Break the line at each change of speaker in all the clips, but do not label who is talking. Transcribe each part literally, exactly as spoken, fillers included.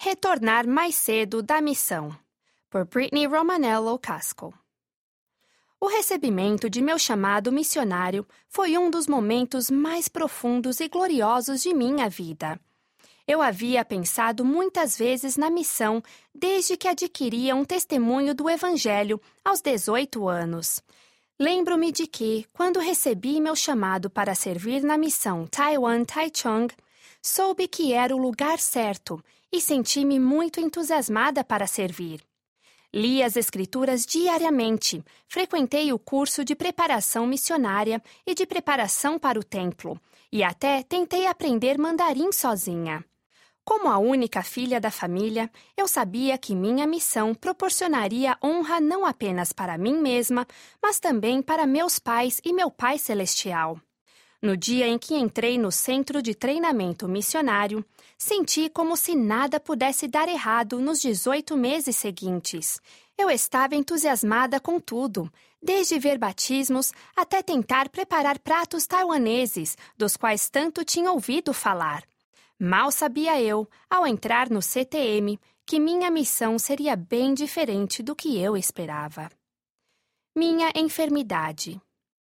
Retornar mais cedo da missão, por Brittany Romanello Casco. O recebimento de meu chamado missionário foi um dos momentos mais profundos e gloriosos de minha vida. Eu havia pensado muitas vezes na missão desde que adquiria um testemunho do Evangelho aos dezoito anos. Lembro-me de que, quando recebi meu chamado para servir na missão Taiwan-Taichung, soube que era o lugar certo e senti-me muito entusiasmada para servir. Li as Escrituras diariamente, frequentei o curso de preparação missionária e de preparação para o templo, e até tentei aprender mandarim sozinha. Como a única filha da família, eu sabia que minha missão proporcionaria honra não apenas para mim mesma, mas também para meus pais e meu Pai Celestial. No dia em que entrei no centro de treinamento missionário, senti como se nada pudesse dar errado nos dezoito meses seguintes. Eu estava entusiasmada com tudo, desde ver batismos até tentar preparar pratos taiwaneses, dos quais tanto tinha ouvido falar. Mal sabia eu, ao entrar no C T M, que minha missão seria bem diferente do que eu esperava. Minha enfermidade.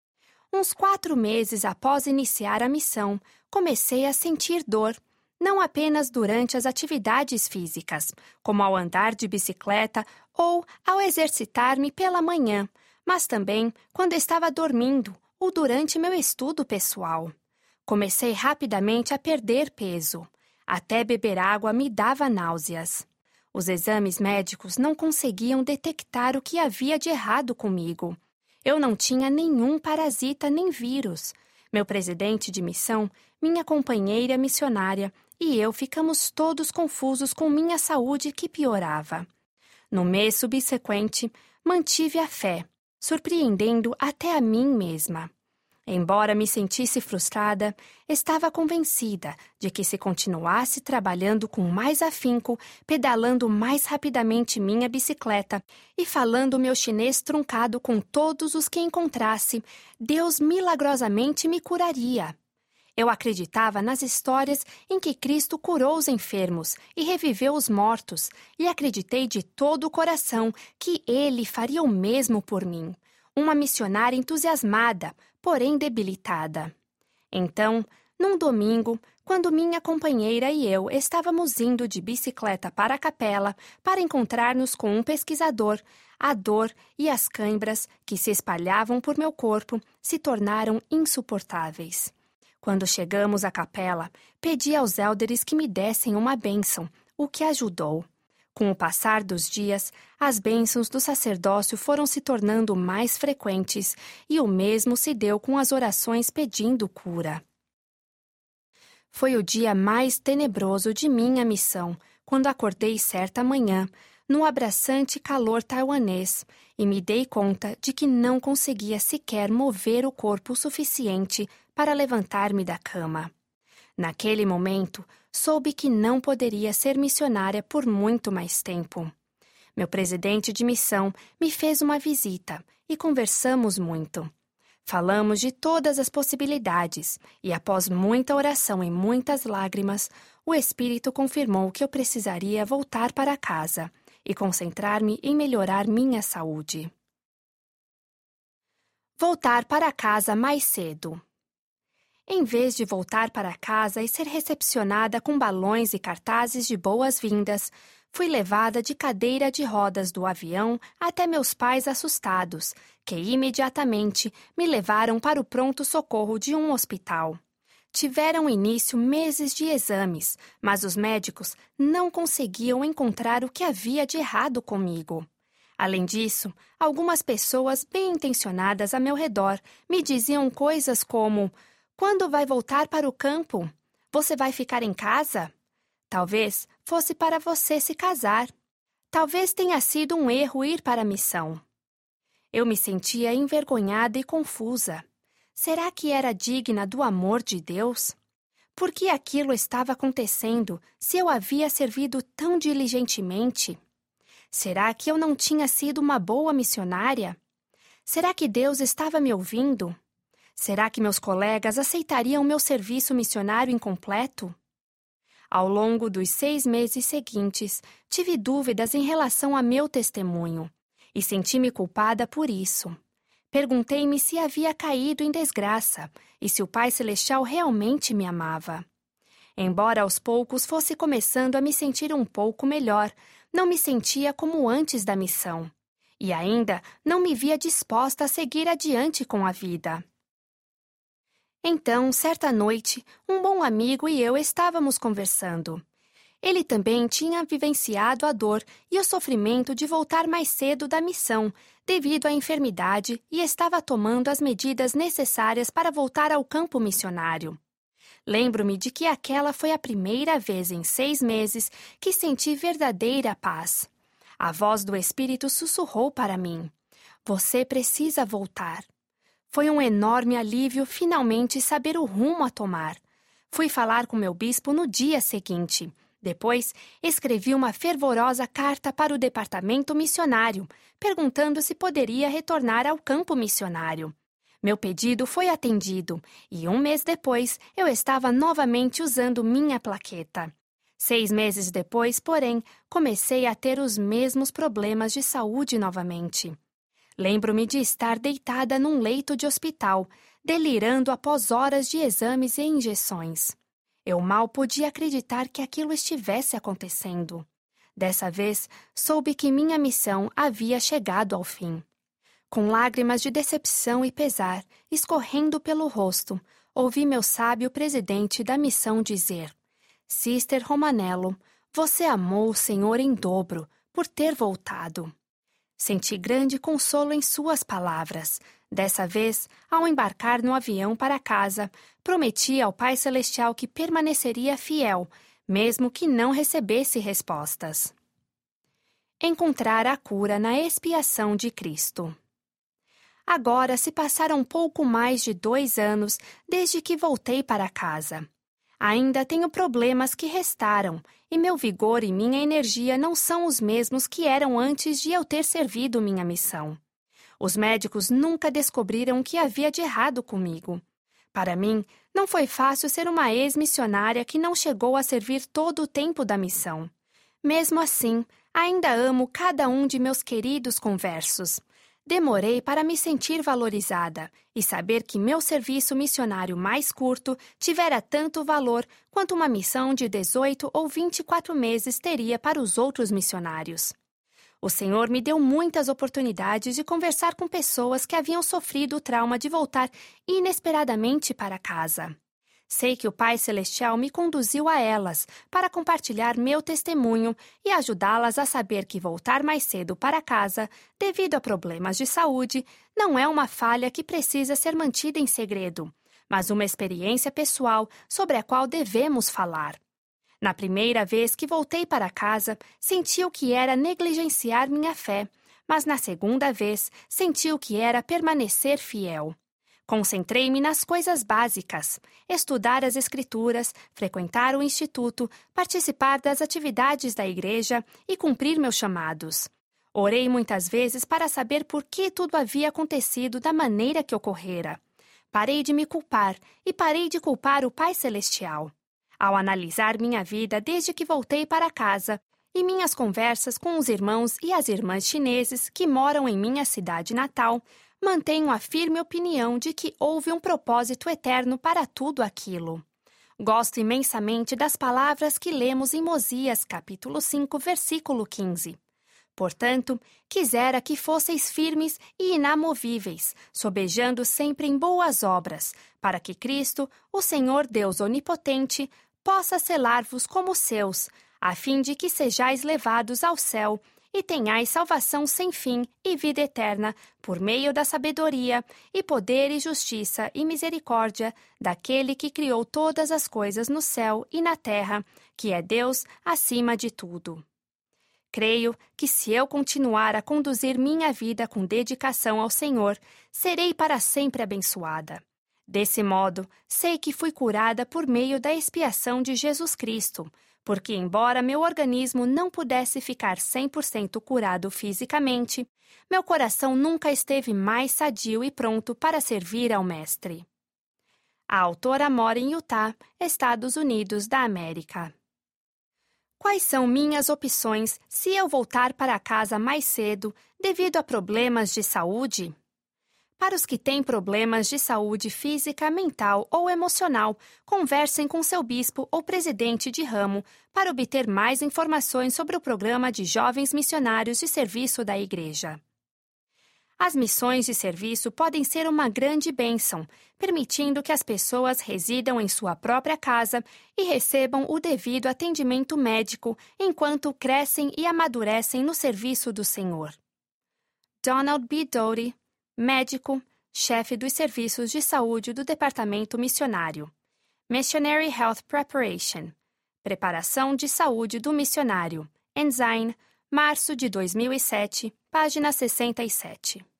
Uns quatro meses após iniciar a missão, comecei a sentir dor, não apenas durante as atividades físicas, como ao andar de bicicleta ou ao exercitar-me pela manhã, mas também quando estava dormindo ou durante meu estudo pessoal. Comecei rapidamente a perder peso. Até beber água me dava náuseas. Os exames médicos não conseguiam detectar o que havia de errado comigo. Eu não tinha nenhum parasita nem vírus. Meu presidente de missão, minha companheira missionária e eu ficamos todos confusos com minha saúde que piorava. No mês subsequente, mantive a fé, surpreendendo até a mim mesma. Embora me sentisse frustrada, estava convencida de que se continuasse trabalhando com mais afinco, pedalando mais rapidamente minha bicicleta e falando meu chinês truncado com todos os que encontrasse, Deus milagrosamente me curaria. Eu acreditava nas histórias em que Cristo curou os enfermos e reviveu os mortos, e acreditei de todo o coração que Ele faria o mesmo por mim. Uma missionária entusiasmada, porém debilitada. Então, num domingo, quando minha companheira e eu estávamos indo de bicicleta para a capela para encontrar-nos com um pesquisador, a dor e as cãibras que se espalhavam por meu corpo se tornaram insuportáveis. Quando chegamos à capela, pedi aos élderes que me dessem uma bênção, o que ajudou. Com o passar dos dias, as bênçãos do sacerdócio foram se tornando mais frequentes e o mesmo se deu com as orações pedindo cura. Foi o dia mais tenebroso de minha missão, quando acordei certa manhã, no abraçante calor taiwanês, e me dei conta de que não conseguia sequer mover o corpo o suficiente para levantar-me da cama. Naquele momento, soube que não poderia ser missionária por muito mais tempo. Meu presidente de missão me fez uma visita e conversamos muito. Falamos de todas as possibilidades e, após muita oração e muitas lágrimas, o Espírito confirmou que eu precisaria voltar para casa e concentrar-me em melhorar minha saúde. Voltar para casa mais cedo. Em vez de voltar para casa e ser recepcionada com balões e cartazes de boas-vindas, fui levada de cadeira de rodas do avião até meus pais assustados, que imediatamente me levaram para o pronto-socorro de um hospital. Tiveram início meses de exames, mas os médicos não conseguiam encontrar o que havia de errado comigo. Além disso, algumas pessoas bem-intencionadas a meu redor me diziam coisas como: "Quando vai voltar para o campo? Você vai ficar em casa? Talvez fosse para você se casar. Talvez tenha sido um erro ir para a missão." Eu me sentia envergonhada e confusa. Será que era digna do amor de Deus? Por que aquilo estava acontecendo se eu havia servido tão diligentemente? Será que eu não tinha sido uma boa missionária? Será que Deus estava me ouvindo? Será que meus colegas aceitariam meu serviço missionário incompleto? Ao longo dos seis meses seguintes, tive dúvidas em relação a meu testemunho e senti-me culpada por isso. Perguntei-me se havia caído em desgraça e se o Pai Celestial realmente me amava. Embora aos poucos fosse começando a me sentir um pouco melhor, não me sentia como antes da missão. E ainda não me via disposta a seguir adiante com a vida. Então, certa noite, um bom amigo e eu estávamos conversando. Ele também tinha vivenciado a dor e o sofrimento de voltar mais cedo da missão, devido à enfermidade, e estava tomando as medidas necessárias para voltar ao campo missionário. Lembro-me de que aquela foi a primeira vez em seis meses que senti verdadeira paz. A voz do Espírito sussurrou para mim: "Você precisa voltar." Foi um enorme alívio finalmente saber o rumo a tomar. Fui falar com meu bispo no dia seguinte. Depois, escrevi uma fervorosa carta para o departamento missionário, perguntando se poderia retornar ao campo missionário. Meu pedido foi atendido, e um mês depois eu estava novamente usando minha plaqueta. Seis meses depois, porém, comecei a ter os mesmos problemas de saúde novamente. Lembro-me de estar deitada num leito de hospital, delirando após horas de exames e injeções. Eu mal podia acreditar que aquilo estivesse acontecendo. Dessa vez, soube que minha missão havia chegado ao fim. Com lágrimas de decepção e pesar escorrendo pelo rosto, ouvi meu sábio presidente da missão dizer: "Sister Romanello, você amou o Senhor em dobro por ter voltado." Senti grande consolo em suas palavras. Dessa vez, ao embarcar no avião para casa, prometi ao Pai Celestial que permaneceria fiel, mesmo que não recebesse respostas. Encontrar a cura na expiação de Cristo. Agora se passaram pouco mais de dois anos desde que voltei para casa. Ainda tenho problemas que restaram, e meu vigor e minha energia não são os mesmos que eram antes de eu ter servido minha missão. Os médicos nunca descobriram o que havia de errado comigo. Para mim, não foi fácil ser uma ex-missionária que não chegou a servir todo o tempo da missão. Mesmo assim, ainda amo cada um de meus queridos conversos. Demorei para me sentir valorizada e saber que meu serviço missionário mais curto tivera tanto valor quanto uma missão de dezoito ou vinte e quatro meses teria para os outros missionários. O Senhor me deu muitas oportunidades de conversar com pessoas que haviam sofrido o trauma de voltar inesperadamente para casa. Sei que o Pai Celestial me conduziu a elas para compartilhar meu testemunho e ajudá-las a saber que voltar mais cedo para casa, devido a problemas de saúde, não é uma falha que precisa ser mantida em segredo, mas uma experiência pessoal sobre a qual devemos falar. Na primeira vez que voltei para casa, senti o que era negligenciar minha fé, mas na segunda vez senti o que era permanecer fiel. Concentrei-me nas coisas básicas: estudar as Escrituras, frequentar o instituto, participar das atividades da igreja e cumprir meus chamados. Orei muitas vezes para saber por que tudo havia acontecido da maneira que ocorrera. Parei de me culpar e parei de culpar o Pai Celestial. Ao analisar minha vida desde que voltei para casa e minhas conversas com os irmãos e as irmãs chineses que moram em minha cidade natal, mantenho a firme opinião de que houve um propósito eterno para tudo aquilo. Gosto imensamente das palavras que lemos em Mosias, capítulo cinco, versículo quinze. Portanto, quisera que fosseis firmes e inamovíveis, sobejando sempre em boas obras, para que Cristo, o Senhor Deus onipotente, possa selar-vos como seus, a fim de que sejais levados ao céu, e tenhais salvação sem fim e vida eterna, por meio da sabedoria, e poder e justiça e misericórdia daquele que criou todas as coisas no céu e na terra, que é Deus acima de tudo. Creio que se eu continuar a conduzir minha vida com dedicação ao Senhor, serei para sempre abençoada. Desse modo, sei que fui curada por meio da expiação de Jesus Cristo, porque, embora meu organismo não pudesse ficar cem por cento curado fisicamente, meu coração nunca esteve mais sadio e pronto para servir ao Mestre. A autora mora em Utah, Estados Unidos da América. Quais são minhas opções se eu voltar para casa mais cedo devido a problemas de saúde? Para os que têm problemas de saúde física, mental ou emocional, conversem com seu bispo ou presidente de ramo para obter mais informações sobre o programa de jovens missionários de serviço da igreja. As missões de serviço podem ser uma grande bênção, permitindo que as pessoas residam em sua própria casa e recebam o devido atendimento médico enquanto crescem e amadurecem no serviço do Senhor. Donald B. Doty, médico, chefe dos serviços de saúde do Departamento Missionário. Missionary Health Preparation. Preparação de saúde do missionário. Ensign, março de dois mil e sete, página sessenta e sete.